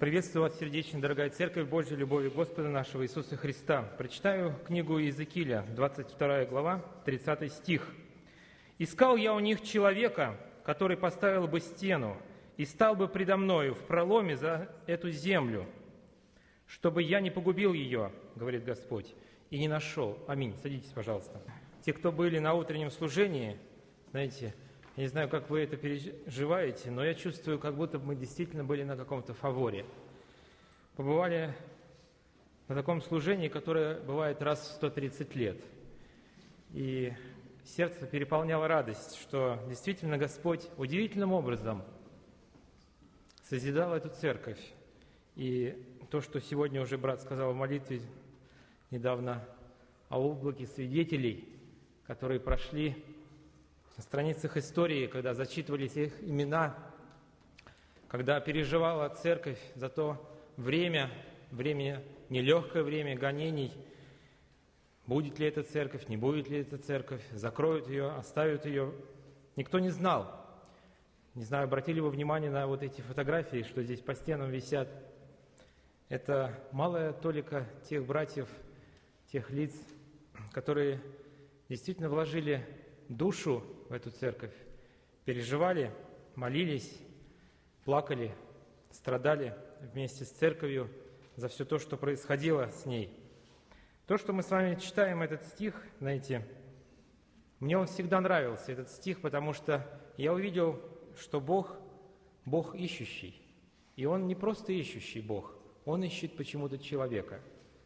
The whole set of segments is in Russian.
Приветствую вас сердечно, дорогая Церковь Божьей любовью Господа нашего Иисуса Христа. Прочитаю книгу Иезекииля, 22 глава, 30 стих. «Искал я у них человека, который поставил бы стену и стал бы предо мною в проломе за эту землю, чтобы я не погубил ее, говорит Господь, и не нашел». Аминь. Садитесь, пожалуйста. Те, кто были на утреннем служении, знаете, я не знаю, как вы это переживаете, но я чувствую, как будто мы действительно были на каком-то фаворе. Побывали на таком служении, которое бывает раз в 130 лет. И сердце переполняло радость, что действительно Господь удивительным образом созидал эту церковь. И то, что сегодня уже брат сказал в молитве недавно о облаке свидетелей, которые прошли на страницах истории, когда зачитывались их имена, когда переживала церковь за то время, нелегкое время гонений, будет ли эта церковь, не будет ли эта церковь, закроют ее, оставят ее. Никто не знал. Не знаю, обратили вы внимание на вот эти фотографии, что здесь по стенам висят. Это малая толика тех братьев, тех лиц, которые действительно вложили душу в эту церковь, переживали, молились, плакали, страдали вместе с церковью за все то, что происходило с ней. То, что мы с вами читаем этот стих, знаете, мне он всегда нравился, этот стих, потому что я увидел, что Бог ищущий. И Он не просто ищущий Бог, Он ищет почему-то человека.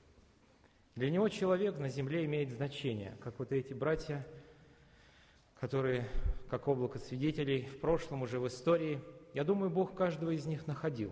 Для Него человек на земле имеет значение, как вот эти братья, которые, как облако свидетелей, в прошлом, уже в истории. Я думаю, Бог каждого из них находил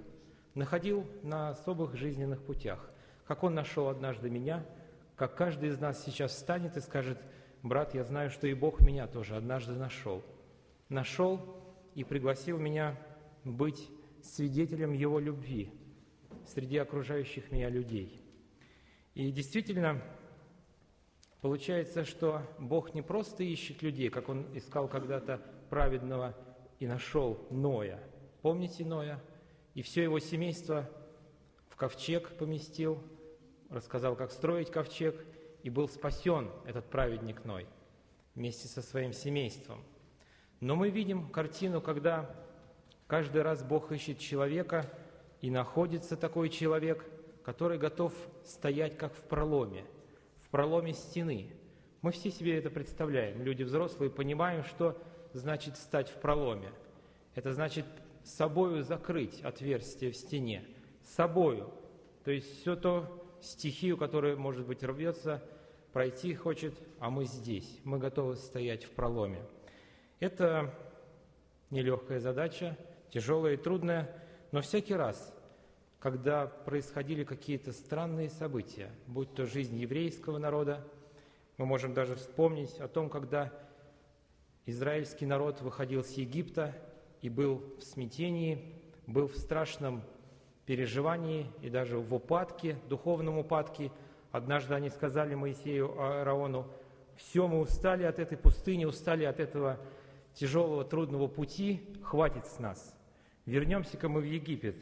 на особых жизненных путях. Как Он нашел однажды меня, как каждый из нас сейчас встанет и скажет: брат, я знаю, что и Бог меня тоже однажды нашел. Нашел и пригласил меня быть свидетелем Его любви среди окружающих меня людей. И действительно, получается, что Бог не просто ищет людей, как Он искал когда-то праведного и нашел Ноя. Помните Ноя? И все его семейство в ковчег поместил, рассказал, как строить ковчег, и был спасен этот праведник Ной вместе со своим семейством. Но мы видим картину, когда каждый раз Бог ищет человека, и находится такой человек, который готов стоять как в проломе стены. Мы все себе это представляем. Люди взрослые понимаем, что значит встать в проломе. Это значит собою закрыть отверстие в стене. Собою. То есть все то стихию, которая, может быть, рвется, пройти хочет, а мы здесь. Мы готовы стоять в проломе. Это нелегкая задача, тяжелая и трудная, но всякий раз, когда происходили какие-то странные события, будь то жизнь еврейского народа, мы можем даже вспомнить о том, когда израильский народ выходил с Египта и был в смятении, был в страшном переживании и даже в упадке, духовном упадке. Однажды они сказали Моисею, Аарону: «Все, мы устали от этой пустыни, устали от этого тяжелого, трудного пути, хватит с нас. Вернемся-ка мы в Египет».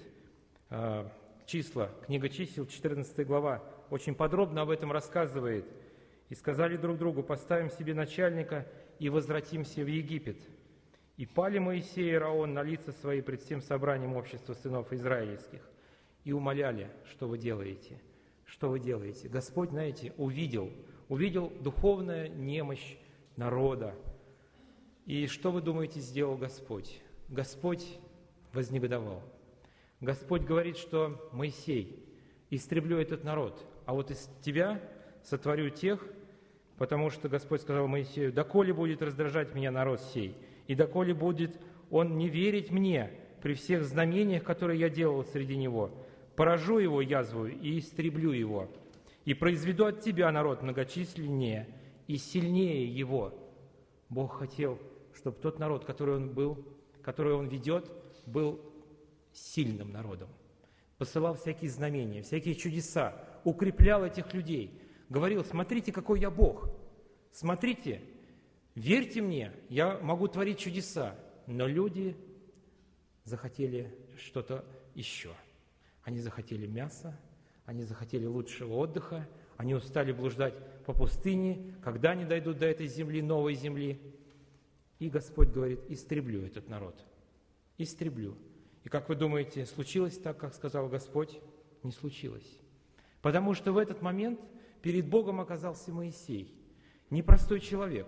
Числа, книга чисел, 14 глава, очень подробно об этом рассказывает. «И сказали друг другу: поставим себе начальника и возвратимся в Египет. И пали Моисей и Аарон на лица свои пред всем собранием общества сынов израильских, и умоляли: что вы делаете? Что вы делаете?» Господь, знаете, увидел духовную немощь народа. И что вы думаете, сделал Господь? Господь вознегодовал. Господь говорит, что: Моисей, истреблю этот народ, а вот из тебя сотворю тех, потому что Господь сказал Моисею: «Доколе будет раздражать меня народ сей, и доколе будет он не верить мне при всех знамениях, которые я делал среди него, поражу его язвою и истреблю его, и произведу от тебя народ многочисленнее и сильнее его». Бог хотел, чтобы тот народ, который он ведет, был сильным народом. Посылал всякие знамения, всякие чудеса, укреплял этих людей. Говорил: смотрите, какой я Бог, смотрите, верьте мне, я могу творить чудеса. Но люди захотели что-то еще. Они захотели мяса, они захотели лучшего отдыха, они устали блуждать по пустыне, когда они дойдут до этой земли, новой земли. И Господь говорит: истреблю этот народ, истреблю. И как вы думаете, случилось так, как сказал Господь? Не случилось. Потому что в этот момент перед Богом оказался Моисей, непростой человек,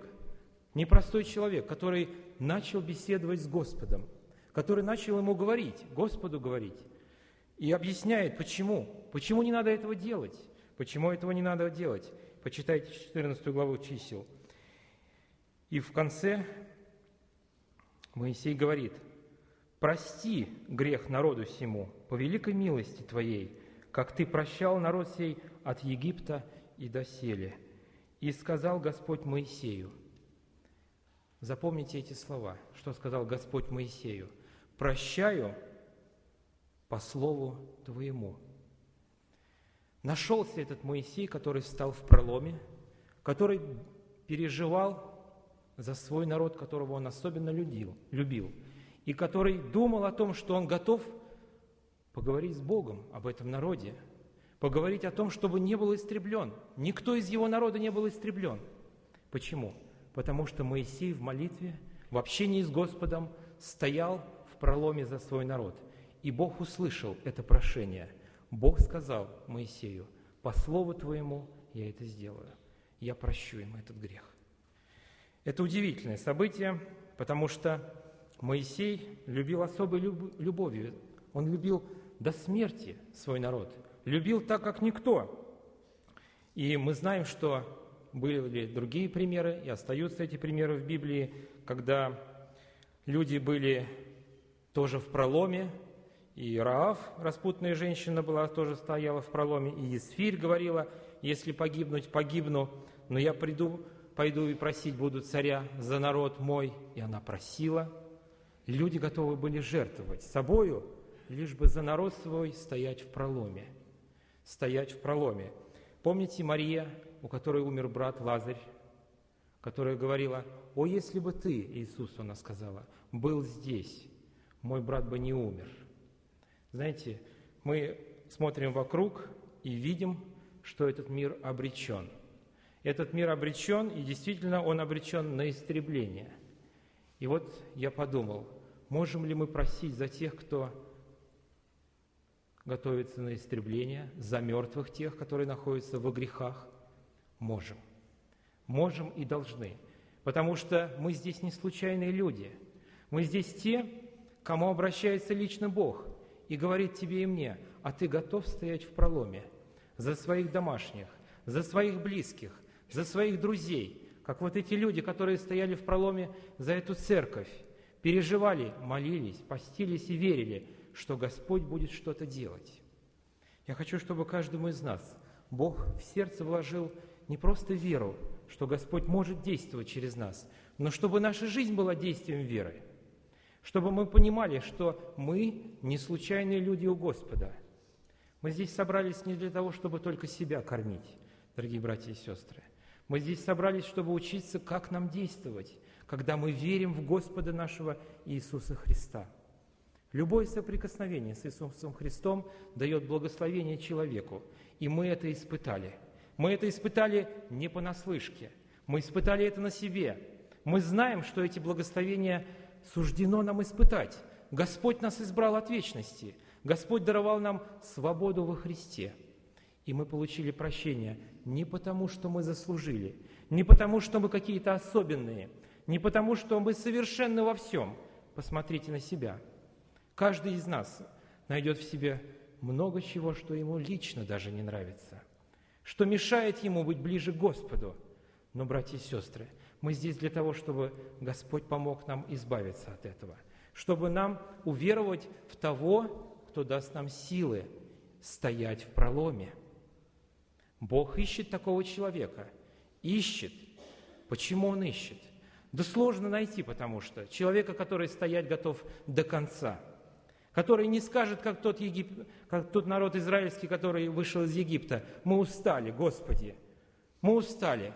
который начал беседовать с Господом, который начал ему говорить, Господу говорить, и объясняет, почему не надо этого делать, почему этого не надо делать. Почитайте 14 главу чисел. И в конце Моисей говорит: «Прости грех народу сему по великой милости Твоей, как Ты прощал народ сей от Египта и доселе». И сказал Господь Моисею, запомните эти слова, что сказал Господь Моисею: «Прощаю по слову Твоему». Нашелся этот Моисей, который встал в проломе, который переживал за свой народ, которого он особенно любил, и который думал о том, что он готов поговорить с Богом об этом народе, поговорить о том, чтобы не был истреблен. Никто из его народа не был истреблен. Почему? Потому что Моисей в молитве, в общении с Господом стоял в проломе за свой народ. И Бог услышал это прошение. Бог сказал Моисею: «По слову Твоему я это сделаю. Я прощу им этот грех». Это удивительное событие, потому что Моисей любил особой любовью. Он любил до смерти свой народ. Любил так, как никто. И мы знаем, что были другие примеры, и остаются эти примеры в Библии, когда люди были тоже в проломе, и Раав, распутная женщина, тоже стояла в проломе, и Есфирь говорила: «Если погибнуть, погибну, но я пойду и просить буду царя за народ мой». И она просила. Люди готовы были жертвовать собою, лишь бы за народ свой стоять в проломе. Стоять в проломе. Помните Мария, у которой умер брат Лазарь, которая говорила: «О, если бы ты, Иисус, она сказала, был здесь, мой брат бы не умер». Знаете, мы смотрим вокруг и видим, что этот мир обречен. Этот мир обречен, и действительно он обречен на истребление. И вот я подумал, можем ли мы просить за тех, кто готовится на истребление, за мертвых тех, которые находятся во грехах? Можем. Можем и должны. Потому что мы здесь не случайные люди. Мы здесь те, к кому обращается лично Бог и говорит тебе и мне: а ты готов стоять в проломе за своих домашних, за своих близких, за своих друзей, как вот эти люди, которые стояли в проломе за эту церковь, переживали, молились, постились и верили, что Господь будет что-то делать. Я хочу, чтобы каждому из нас Бог в сердце вложил не просто веру, что Господь может действовать через нас, но чтобы наша жизнь была действием веры, чтобы мы понимали, что мы не случайные люди у Господа. Мы здесь собрались не для того, чтобы только себя кормить, дорогие братья и сестры. Мы здесь собрались, чтобы учиться, как нам действовать, когда мы верим в Господа нашего Иисуса Христа. Любое соприкосновение с Иисусом Христом дает благословение человеку, и мы это испытали. Мы это испытали не понаслышке, мы испытали это на себе. Мы знаем, что эти благословения суждено нам испытать. Господь нас избрал от вечности. Господь даровал нам свободу во Христе. И мы получили прощение не потому, что мы заслужили, не потому, что мы какие-то особенные, не потому, что мы совершенны во всем. Посмотрите на себя. Каждый из нас найдет в себе много чего, что ему лично даже не нравится, что мешает ему быть ближе к Господу. Но, братья и сестры, мы здесь для того, чтобы Господь помог нам избавиться от этого, чтобы нам уверовать в того, кто даст нам силы стоять в проломе. Бог ищет такого человека. Ищет. Почему Он ищет? Да сложно найти, потому что человека, который стоять готов до конца, который не скажет, как тот народ израильский, который вышел из Египта: «Мы устали, Господи, мы устали».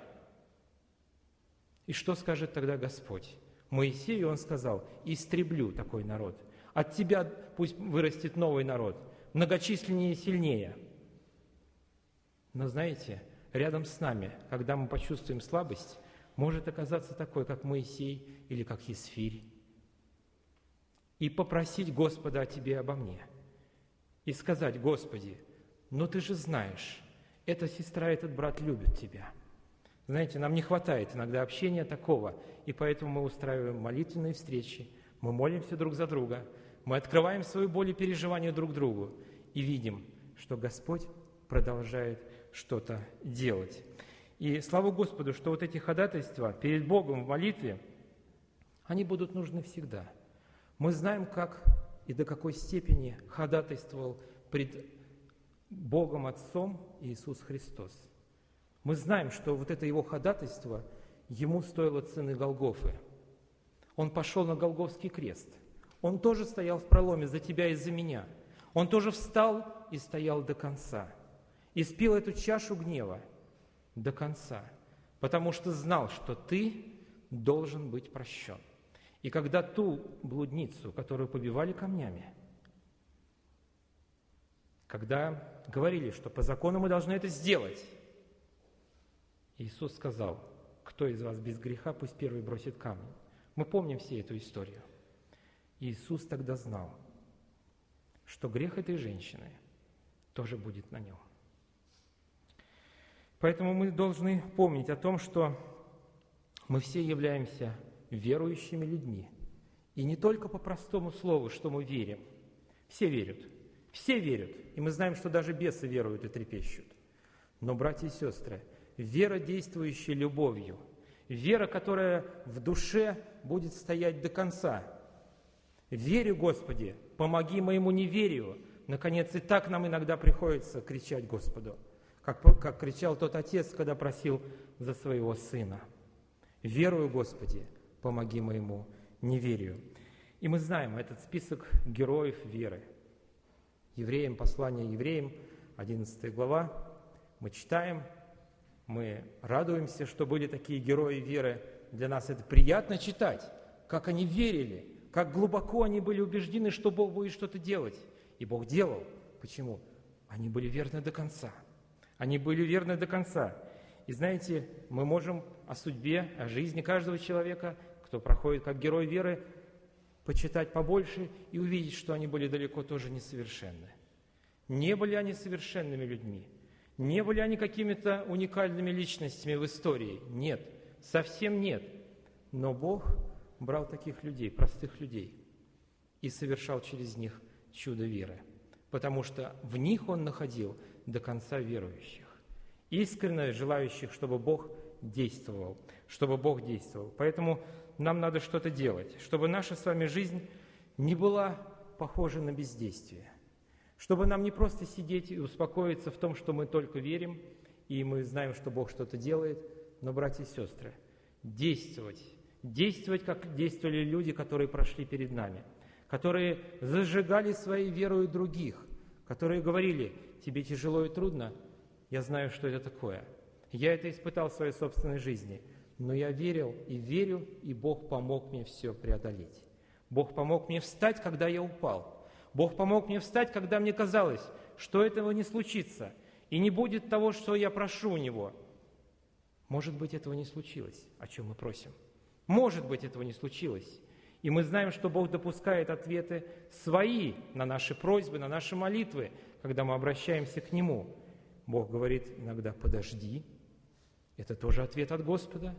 И что скажет тогда Господь? Моисею Он сказал: «Истреблю такой народ. От тебя пусть вырастет новый народ. многочисленнее и сильнее. Но знаете, рядом с нами, когда мы почувствуем слабость, может оказаться такой, как Моисей или как Есфирь, и попросить Господа о тебе, обо мне, и сказать: Господи, но ты же знаешь, эта сестра, этот брат любят тебя. Знаете, нам не хватает иногда общения такого, и поэтому мы устраиваем молитвенные встречи, мы молимся друг за друга, мы открываем свою боль и переживания друг другу и видим, что Господь продолжает что-то делать. И слава Господу, что вот эти ходатайства перед Богом в молитве, они будут нужны всегда. Мы знаем, как и до какой степени ходатайствовал пред Богом Отцом Иисус Христос. Мы знаем, что вот это Его ходатайство Ему стоило цены Голгофы. Он пошел на Голгофский крест. Он тоже стоял в проломе за тебя и за меня. Он тоже встал и стоял до конца. И спил эту чашу гнева до конца, потому что знал, что ты должен быть прощен. И когда ту блудницу, которую побивали камнями, когда говорили, что по закону мы должны это сделать, Иисус сказал: кто из вас без греха, пусть первый бросит камень. Мы помним все эту историю. Иисус тогда знал, что грех этой женщины тоже будет на нем. Поэтому мы должны помнить о том, что мы все являемся верующими людьми. И не только по простому слову, что мы верим. Все верят. Все верят. И мы знаем, что даже бесы веруют и трепещут. Но, братья и сестры, вера, действующая любовью, вера, которая в душе будет стоять до конца. «Верю, Господи, помоги моему неверию». Наконец, и так нам иногда приходится кричать Господу, как кричал тот отец, когда просил за своего сына. «Верую, Господи, помоги моему неверию». И мы знаем этот список героев веры. Евреям, послание евреям, 11 глава, мы читаем, мы радуемся, что были такие герои веры. Для нас это приятно читать, как они верили, как глубоко они были убеждены, что Бог будет что-то делать. И Бог делал. Почему? Они были верны до конца. Они были верны до конца. И знаете, мы можем о судьбе, о жизни каждого человека, кто проходит как герой веры, почитать побольше и увидеть, что они были далеко тоже несовершенны. Не были они совершенными людьми. Не были они какими-то уникальными личностями в истории. Нет, совсем нет. Но Бог брал таких людей, простых людей, и совершал через них чудо веры, потому что в них Он находил до конца верующих, искренне желающих, чтобы Бог действовал, Поэтому нам надо что-то делать, чтобы наша с вами жизнь не была похожа на бездействие, чтобы нам не просто сидеть и успокоиться в том, что мы только верим, и мы знаем, что Бог что-то делает, но, братья и сестры, действовать, как действовали люди, которые прошли перед нами, которые зажигали своей верою других, которые говорили: тебе тяжело и трудно, я знаю, что это такое. Я это испытал в своей собственной жизни, но я верил и верю, и Бог помог мне все преодолеть. Бог помог мне встать, когда я упал. Бог помог мне встать, когда мне казалось, что этого не случится, и не будет того, что я прошу у Него. Может быть, этого не случилось, о чем мы просим. Может быть, этого не случилось. И мы знаем, что Бог допускает ответы свои на наши просьбы, на наши молитвы, когда мы обращаемся к Нему. Бог говорит иногда: подожди. Это тоже ответ от Господа.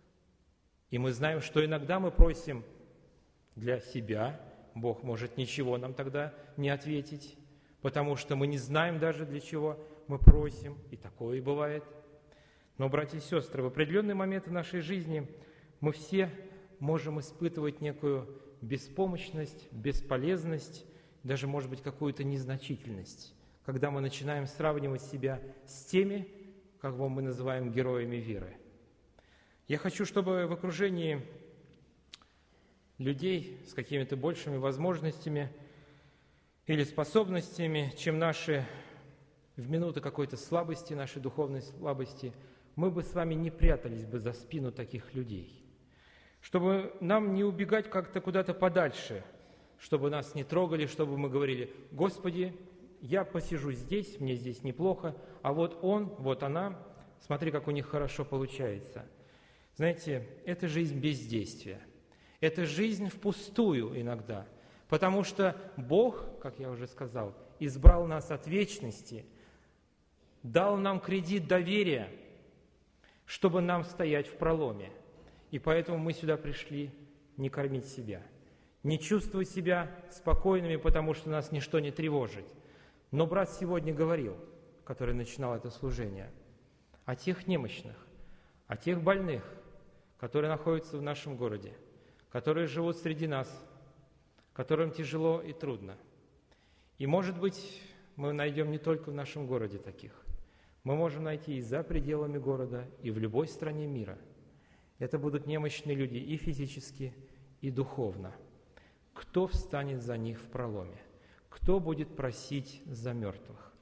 И мы знаем, что иногда мы просим для себя. Бог может ничего нам тогда не ответить, потому что мы не знаем даже, для чего мы просим. И такое и бывает. Но, братья и сестры, в определенные моменты нашей жизни мы все можем испытывать некую беспомощность, бесполезность, даже, может быть, какую-то незначительность, когда мы начинаем сравнивать себя с теми, кого мы называем героями веры. Я хочу, чтобы в окружении людей с какими-то большими возможностями или способностями, чем наши в минуты какой-то слабости, нашей духовной слабости, мы бы с вами не прятались бы за спину таких людей. Чтобы нам не убегать как-то куда-то подальше, чтобы нас не трогали, чтобы мы говорили: Господи, я посижу здесь, мне здесь неплохо, а вот он, вот она, смотри, как у них хорошо получается. Знаете, это жизнь бездействия. Это жизнь впустую иногда, потому что Бог, как я уже сказал, избрал нас от вечности, дал нам кредит доверия, чтобы нам стоять в проломе. И поэтому мы сюда пришли не кормить себя, не чувствовать себя спокойными, потому что нас ничто не тревожит. Но брат сегодня говорил, который начинал это служение, о тех немощных, о тех больных, которые находятся в нашем городе, которые живут среди нас, которым тяжело и трудно. И, может быть, мы найдем не только в нашем городе таких. Мы можем найти и за пределами города, и в любой стране мира. Это будут немощные люди и физически, и духовно. Кто встанет за них в проломе? Кто будет просить за мертвых?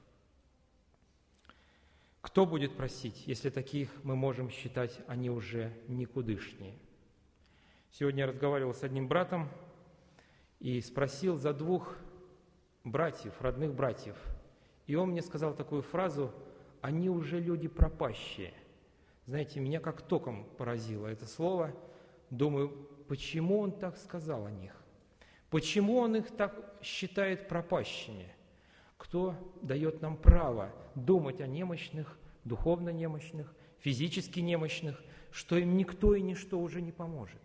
Кто будет просить, если таких мы можем считать, они уже никудышние? Сегодня я разговаривал с одним братом и спросил за 2 братьев, родных братьев. И он мне сказал такую фразу: «Они уже люди пропащие». Знаете, меня как током поразило это слово. Думаю, почему он так сказал о них? Почему он их так считает пропащими? Кто дает нам право думать о немощных, духовно немощных, физически немощных, что им никто и ничто уже не поможет?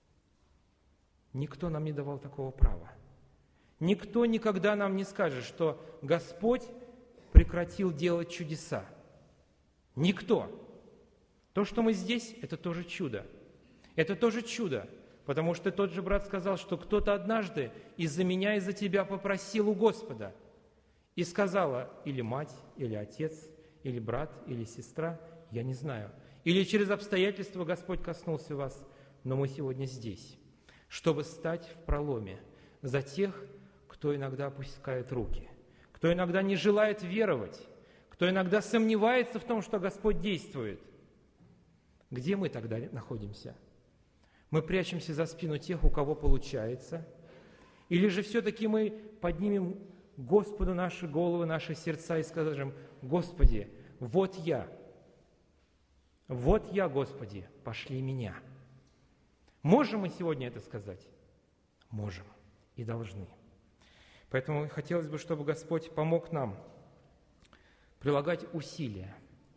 Никто нам не давал такого права. Никто никогда нам не скажет, что Господь прекратил делать чудеса. Никто. То, что мы здесь, это тоже чудо. Это тоже чудо, потому что тот же брат сказал, что кто-то однажды из-за меня, из-за тебя попросил у Господа. И сказала или мать, или отец, или брат, или сестра, я не знаю. Или через обстоятельства Господь коснулся вас, но мы сегодня здесь, чтобы стать в проломе за тех, кто иногда опускает руки, кто иногда не желает веровать, кто иногда сомневается в том, что Господь действует. Где мы тогда находимся? Мы прячемся за спину тех, у кого получается? Или же все-таки мы поднимем Господу наши головы, наши сердца и скажем: «Господи, вот я, Господи, пошли меня». Можем мы сегодня это сказать? Можем и должны. Поэтому хотелось бы, чтобы Господь помог нам прилагать усилия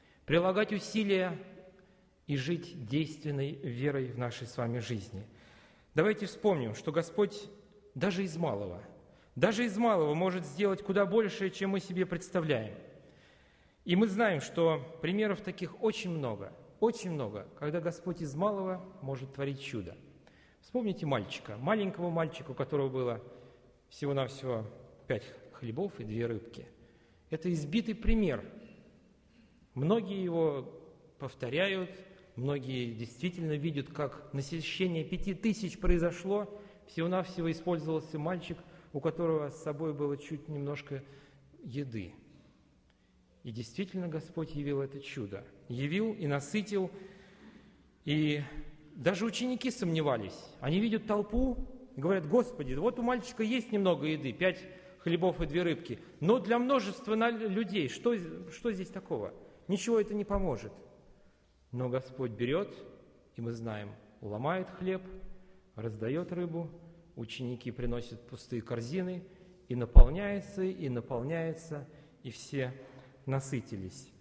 и жить действенной верой в нашей с вами жизни. Давайте вспомним, что Господь даже из малого может сделать куда больше, чем мы себе представляем. И мы знаем, что примеров таких очень много, когда Господь из малого может творить чудо. Вспомните маленького мальчика, у которого было всего-навсего 5 хлебов и 2 рыбки. Это избитый пример. Многие его повторяют, многие действительно видят, как насыщение 5000 произошло, всего-навсего использовался мальчик, у которого с собой было чуть немножко еды. И действительно Господь явил это чудо. Явил и насытил. И даже ученики сомневались. Они видят толпу и говорят: «Господи, вот у мальчика есть немного еды, 5 хлебов и 2 рыбки, но для множества людей что здесь такого? Ничего это не поможет». Но Господь берет, и мы знаем, ломает хлеб, раздает рыбу, ученики приносят пустые корзины, и наполняется, и все насытились.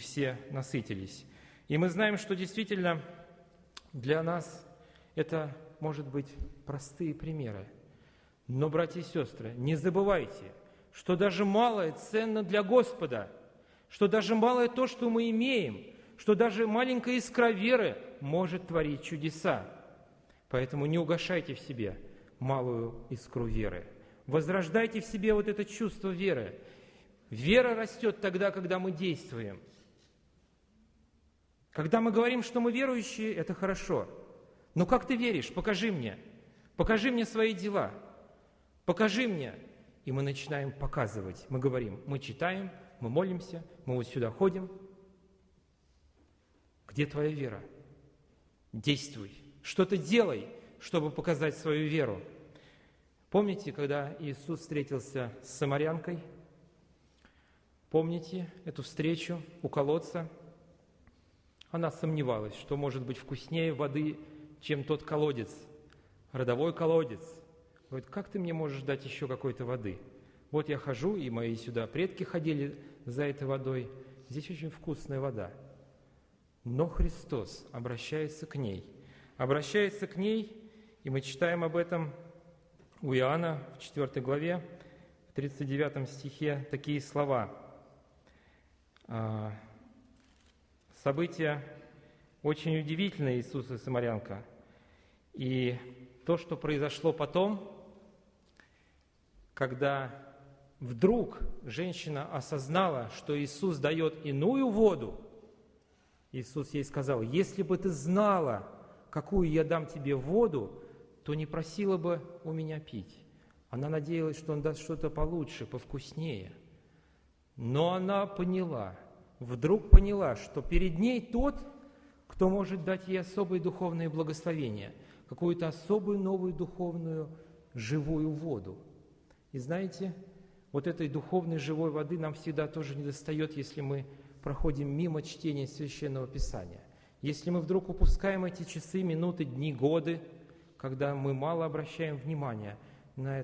И мы знаем, что действительно для нас это, может быть, простые примеры. Но, братья и сестры, не забывайте, что даже малое ценно для Господа, что даже малое то, что мы имеем, что даже маленькая искра веры может творить чудеса. Поэтому не угашайте в себе малую искру веры. Возрождайте в себе вот это чувство веры. Вера растет тогда, когда мы действуем. Когда мы говорим, что мы верующие, это хорошо. Но как ты веришь? Покажи мне. Покажи мне свои дела. Покажи мне. И мы начинаем показывать. Мы говорим, мы читаем, мы молимся, мы вот сюда ходим. Где твоя вера? Действуй. Что-то делай, чтобы показать свою веру. Помните, когда Иисус встретился с самарянкой, помните эту встречу у колодца? Она сомневалась, что может быть вкуснее воды, чем тот колодец, родовой колодец. Говорит, как ты мне можешь дать еще какой-то воды? Вот я хожу, и мои сюда предки ходили за этой водой. Здесь очень вкусная вода. Но Христос обращается к ней. Обращается к ней, и мы читаем об этом у Иоанна в 4 главе, в 39 стихе, такие слова. События очень удивительные Иисуса Самарянка. И то, что произошло потом, когда вдруг женщина осознала, что Иисус дает иную воду, Иисус ей сказал, если бы ты знала, какую я дам тебе воду, то не просила бы у меня пить. Она надеялась, что Он даст что-то получше, повкуснее. Но она поняла, вдруг поняла, что перед ней тот, кто может дать ей особые духовные благословения, какую-то особую новую духовную живую воду. И знаете, вот этой духовной живой воды нам всегда тоже недостает, если мы проходим мимо чтения Священного Писания. Если мы вдруг упускаем эти часы, минуты, дни, годы, когда мы мало обращаем внимания на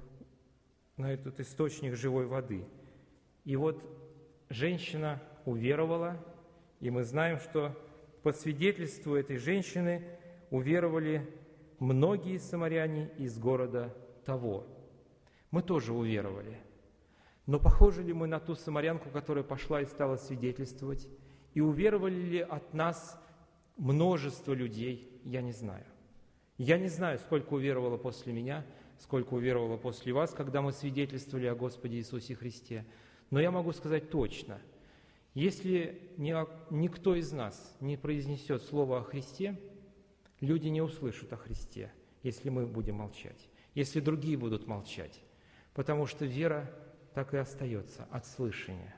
этот источник живой воды. И вот женщина уверовала, и мы знаем, что по свидетельству этой женщины уверовали многие самаряне из города того. Мы тоже уверовали. Но похожи ли мы на ту самарянку, которая пошла и стала свидетельствовать? И уверовали ли от нас множество людей? Я не знаю. Я не знаю, сколько уверовало после меня, сколько уверовало после вас, когда мы свидетельствовали о Господе Иисусе Христе. Но я могу сказать точно, если никто из нас не произнесет слово о Христе, люди не услышат о Христе, если мы будем молчать, если другие будут молчать, потому что вера так и остается от слышания,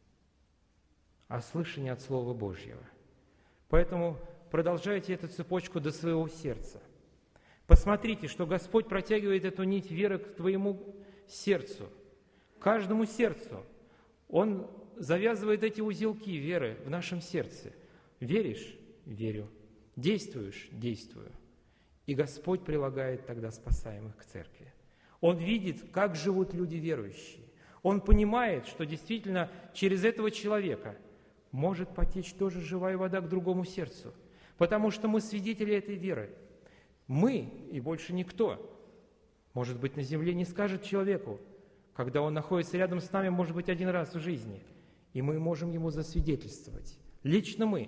а слышание от Слова Божьего. Поэтому продолжайте эту цепочку до своего сердца. Посмотрите, что Господь протягивает эту нить веры к твоему сердцу, каждому сердцу. Он завязывает эти узелки веры в нашем сердце. Веришь? Верю. Действуешь? Действую. И Господь прилагает тогда спасаемых к церкви. Он видит, как живут люди верующие. Он понимает, что действительно через этого человека может потечь тоже живая вода к другому сердцу. Потому что мы свидетели этой веры. Мы и больше никто, может быть, на земле не скажет человеку, когда он находится рядом с нами, может быть, один раз в жизни, и мы можем ему засвидетельствовать. Лично мы.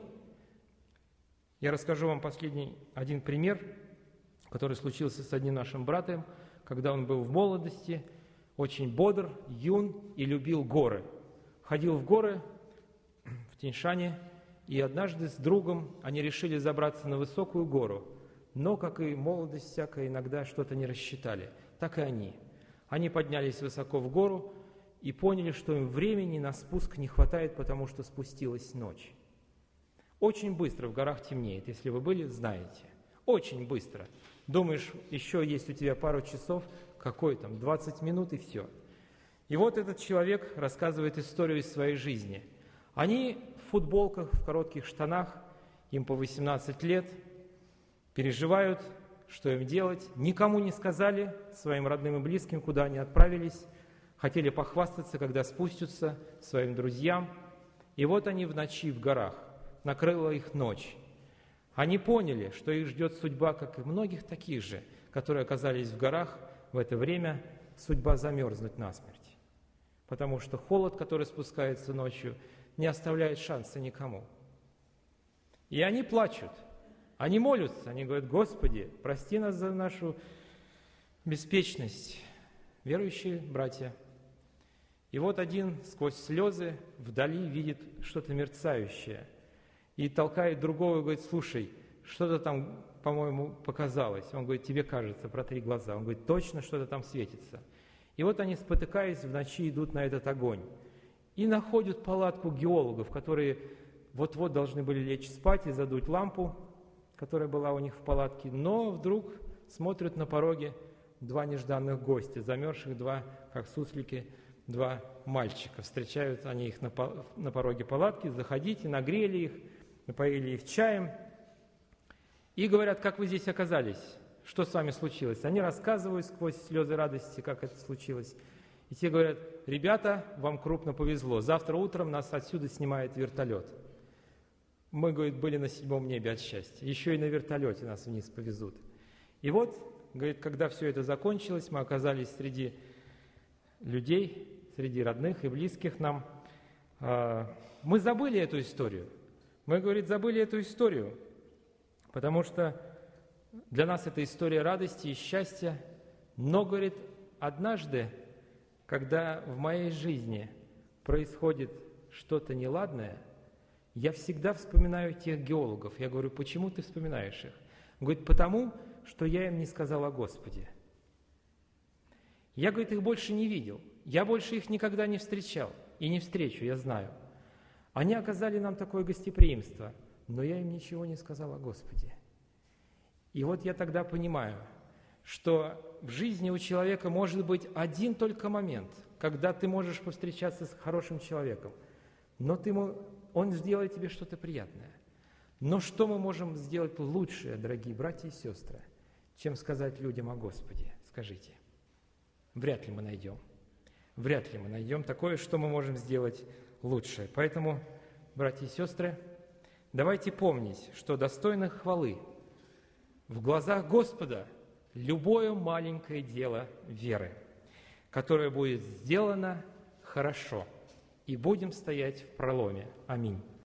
Я расскажу вам последний один пример, который случился с одним нашим братом, когда он был в молодости, очень бодр, юн и любил горы. Ходил в горы в Тяньшане, и однажды с другом они решили забраться на высокую гору, но, как и молодость всякая, иногда что-то не рассчитали. Так и они. Они поднялись высоко в гору и поняли, что им времени на спуск не хватает, потому что спустилась ночь. Очень быстро в горах темнеет. Если вы были, знаете. Очень быстро. Думаешь, еще есть у тебя пару часов, какой там, 20 минут и все. И вот этот человек рассказывает историю из своей жизни. Они в футболках, в коротких штанах, им по 18 лет, переживают, что им делать. Никому не сказали, своим родным и близким, куда они отправились. Хотели похвастаться, когда спустятся, своим друзьям. И вот они в ночи в горах. Накрыла их ночь. Они поняли, что их ждет судьба, как и многих таких же, которые оказались в горах в это время, судьба замерзнуть насмерть. Потому что холод, который спускается ночью, не оставляет шанса никому. И они плачут. Они молятся, они говорят: Господи, прости нас за нашу беспечность, верующие братья. И вот один сквозь слезы вдали видит что-то мерцающее и толкает другого и говорит: слушай, что-то там, по-моему, показалось. Он говорит: тебе кажется, протри глаза. Он говорит: точно что-то там светится. И вот они, спотыкаясь, в ночи идут на этот огонь и находят палатку геологов, которые вот-вот должны были лечь спать и задуть лампу, которая была у них в палатке, но вдруг смотрят на пороге два нежданных гостя, замерзших два, как суслики, два мальчика. Встречают они их на пороге палатки, заходите, нагрели их, напоили их чаем и говорят: как вы здесь оказались? Что с вами случилось? Они рассказывают сквозь слезы радости, как это случилось. И те говорят: ребята, вам крупно повезло, завтра утром нас отсюда снимает вертолет. Мы, говорит, были на 7 небе от счастья, еще и на вертолете нас вниз повезут. И вот, говорит, когда все это закончилось, мы оказались среди людей, среди родных и близких нам. Мы забыли эту историю. Мы, говорит, забыли эту историю, потому что для нас это история радости и счастья. Но, говорит, однажды, когда в моей жизни происходит что-то неладное, я всегда вспоминаю тех геологов. Я говорю: почему ты вспоминаешь их? Он говорит: потому что я им не сказал о Господе. Я, говорит, их больше не видел. Я больше их никогда не встречал. И не встречу, я знаю. Они оказали нам такое гостеприимство, но я им ничего не сказал о Господе. И вот я тогда понимаю, что в жизни у человека может быть один только момент, когда ты можешь повстречаться с хорошим человеком, но он сделает тебе что-то приятное. Но что мы можем сделать лучше, дорогие братья и сестры, чем сказать людям о Господе? Скажите. Вряд ли мы найдем. Вряд ли мы найдем такое, что мы можем сделать лучше. Поэтому, братья и сестры, давайте помнить, что достойно хвалы в глазах Господа любое маленькое дело веры, которое будет сделано хорошо, и будем стоять в проломе. Аминь.